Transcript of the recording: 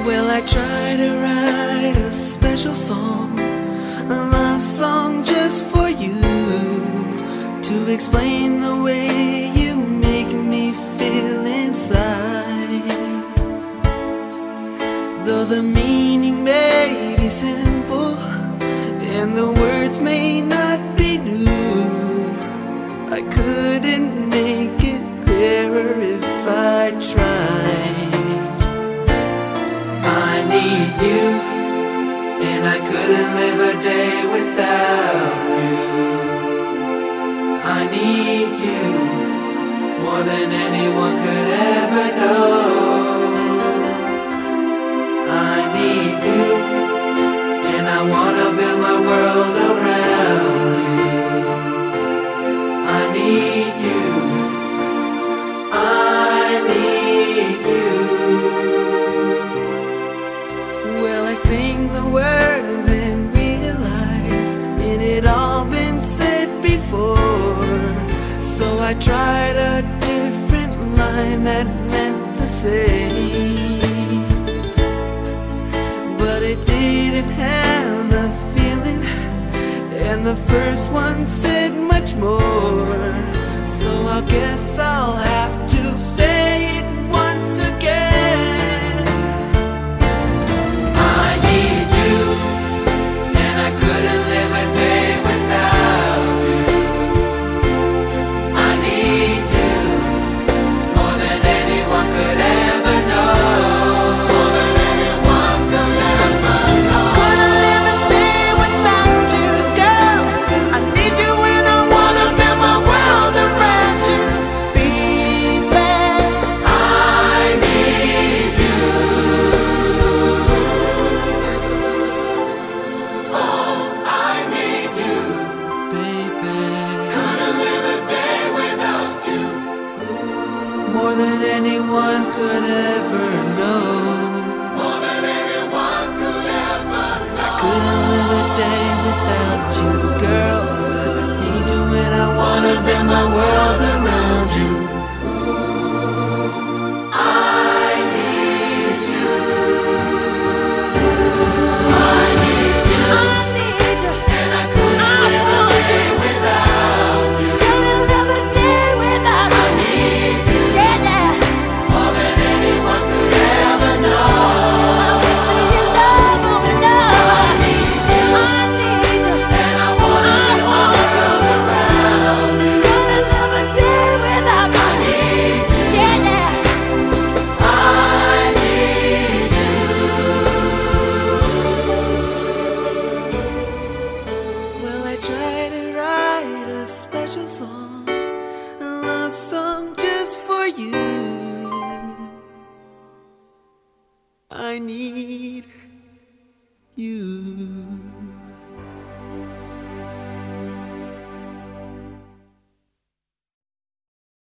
Well, I try to write a special song, a love song just for you, to explain the way you make me feel inside. Though the meaning may be simple and the words may not be new, I couldn't make it clearer if I tried. I need you, and I couldn't live a day without you. I need you more than anyone could ever know. I need you, and I wanna build my world around you. I need you, I need you. Well, I sing the words and realize it had all been said before, so I tried a different line that meant the same, but it didn't have the feeling, and the first one said much more, so I guess I'll